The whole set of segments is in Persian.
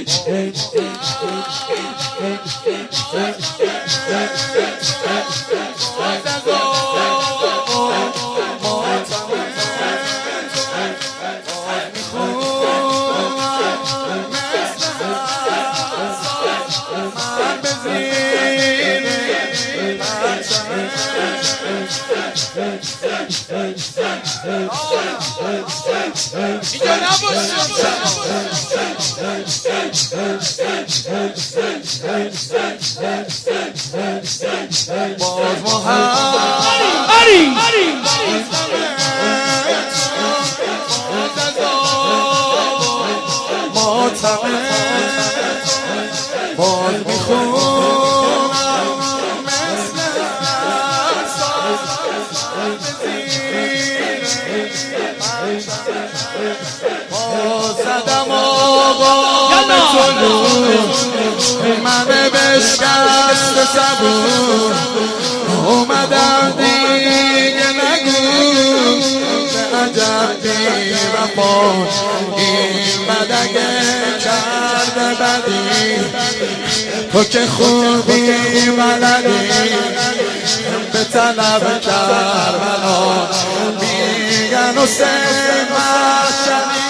من بشکست صبور اومدم دیگه نگو به عجب بی وفا این بدگه کرده بدی تو که خوبی بلدی به طلب کربلا میگن حسین مرشدی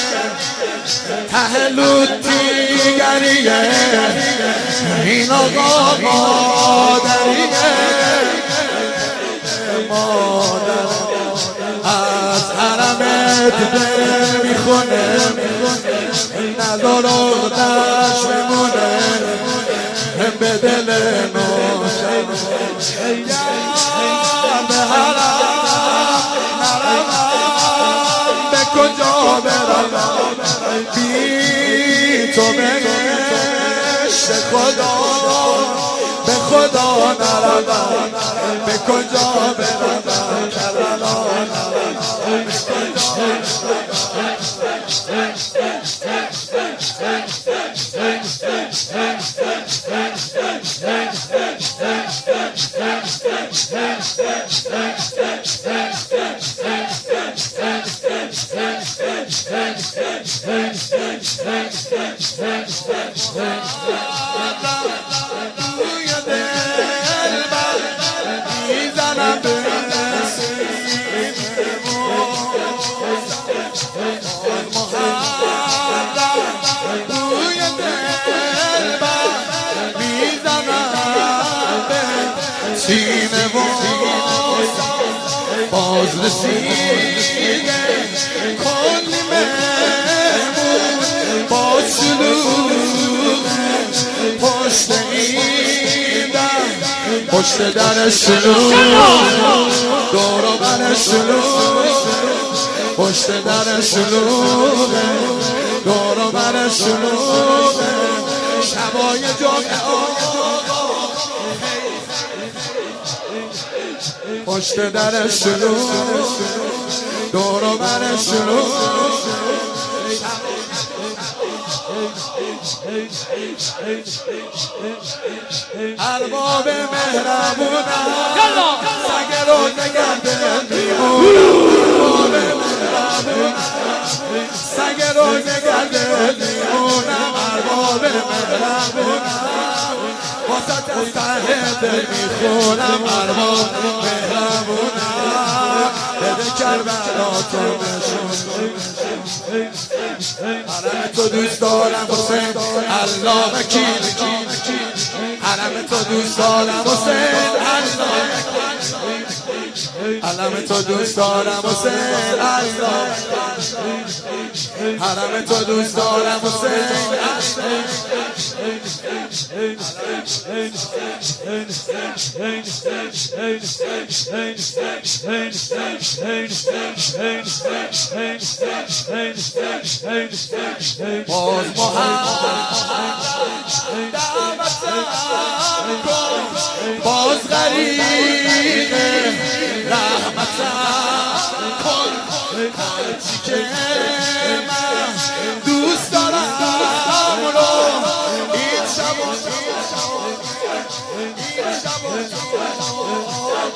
ته لوتیگریه این آقا مادریه مادر از حرمت دل میخونه نظر اغدش میمونه به دل نوشن به حرم به کجا برم بی تو بهشت خدا به خدا نروم به کجا برم کربلا سینه باز رسیده کلی مهمون با شلوغ پشت این در پشت در شلوغ دور و بر شلوغ پشت در شلوغ دور و بر شلوغ شبای جمعه پشت در شلوغ دور و بر شلوغ ارباب مهربونم سگ رو نگرده میمونم ارباب مهربونم سگ رو نگرده میمونم ارباب مهربونم واسط از ته دل میخونم ارباب مهربونم بده کربلا تو نشون حرم تو دوست دارم حسین الله وکیل حرم تو دوست دارم حسین الله حرم تو دوست دارم حسین الله حرم تو دوست دارم حسین باز باز غریق رحمتم کن هرچی که من دوست دارم رو این شب